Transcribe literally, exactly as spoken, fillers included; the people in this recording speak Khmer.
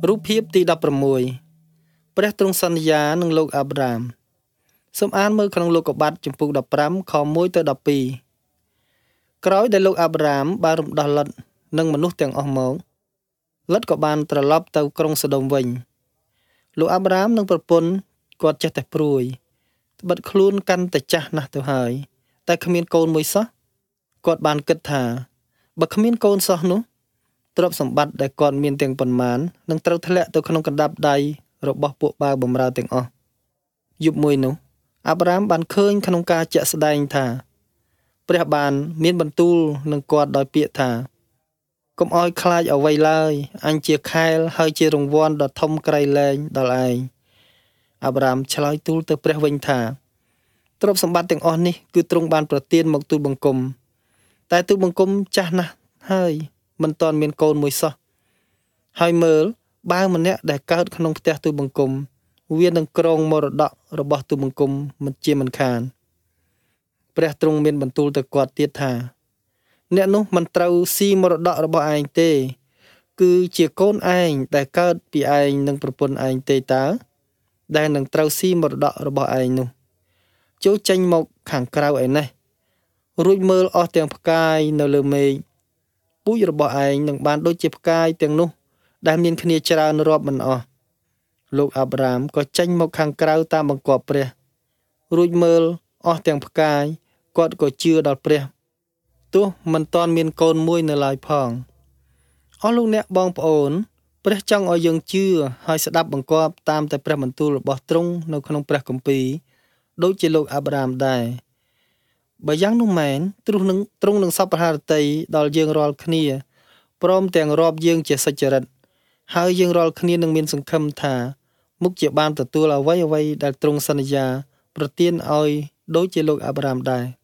រូបភាពទីដប់ប្រាំមួយព្រះទ្រង់សន្យានឹងលោកអាប់រ៉ាមសូមអានមើលក្នុងលោកុបាតចំពុកដប់ប្រាំខមួយទៅដប់ពីរក្រោយដែលលោកអាប់រ៉ាមបានរំដោះលិតនិងមនុស្សទាំងអស់មកលិតក៏បានត្រឡប់ទៅក្រុងសូដុំវិញលោកអាប់រ៉ាមនិងប្រពន្ធគាត់ចេះតែព្រួយត្បិតខ្លួនកាន់តែចាស់ណាស់ទៅហើយតែគ្មានកូនមួយសោះគាត់បានគិតថាបើគ្មានកូនសោះនោះទ្រព្យសម្បត្តិដែលគាត់មានទាំងប៉ុន្មាននឹងត្រូវធ្លាក់ទៅក្នុងកណ្ដាប់ដៃរបស់ពួកបាវបម្រើទាំងអស់យប់មួយនោះអាប់រ៉ាមបានឃើញក្នុងការជាក់ស្ដែងថាព្រះបានមានបន្ទូលនឹងគាត់ដោយពាក្យថាកុំឲ្យខ្លាចអ្វីឡើយអញជាខែលហើយជារង្វាន់ដ៏ធំក្រៃលែងដល់ឯងអាប់រ៉ាមឆ្លើយទូលទៅព្រះវិញថាទ្រព្យសម្បត្តិទាំងអស់នេះគឺទ្រង់បានប្រទានមកទូលបង្គំតែទូលបង្គំចាស់ណាស់ហើយមិនទាន់មានកូនមួយសោះហើយមើលបាវម្នាក់ដែលកើតក្នុងផ្ទះទូលបង្គំវានឹងក្រងមរតករបស់ទូលបង្គំមិនជាមិនខានព្រះទ្រង់មានបន្ទូលទៅគាត់ទៀតថាអ្នកនោះមិនត្រូវស៊ីមរតករបស់ឯងទេគឺជាកូនឯងដែលកើតពីឯងនិងប្រពន្ធឯងទេតើដែលនឹងត្រូវស៊ីមរតករបស់ឯងនោះចូលចេញមកខាងក្រៅឯនេះរួចមើលអស់ទាំងផ្កាយនៅលើមេឃពូជរបស់ឯងនឹងបានដូចជាផ្កាយទាំងនោះដែលមានគ្នាច្រើនរាប់មិនអស់លោកអាប់រ៉ាមក៏ចេញមកខាងក្រៅតាមបង្គាប់ព្រះរួចមើលអស់ទាំងផ្កាយគាត់ក៏ជឿដល់ព្រះទោះមិនទាន់មានកូនមួយនៅឡើយផងអស់លោកអ្នកបងប្អូនព្រះចង់ឲ្យយើងជឿហើយស្ដាប់បង្គាប់តាមតែព្រះបន្ទូលរបស់ទ្រង់នៅក្នុងព្រះគម្ពីរដូចជាលោកអាប់រ៉ាមដែរបើយ៉ាងនោះមែនទ្រង់នឹងទ្រង់នឹងសពហារតីដល់យើងរាល់គ្នាព្រមទាំងរាប់យើងជាសុចរិតហើយយើងរាល់គ្នានឹងមានសង្ឃឹមថាមុខជាបានទទួលអ្វីអ្វីដែលទ្រង់សន្យាប្រទានឲ្យដូចជាលោកអាប់រ៉ាមដែរ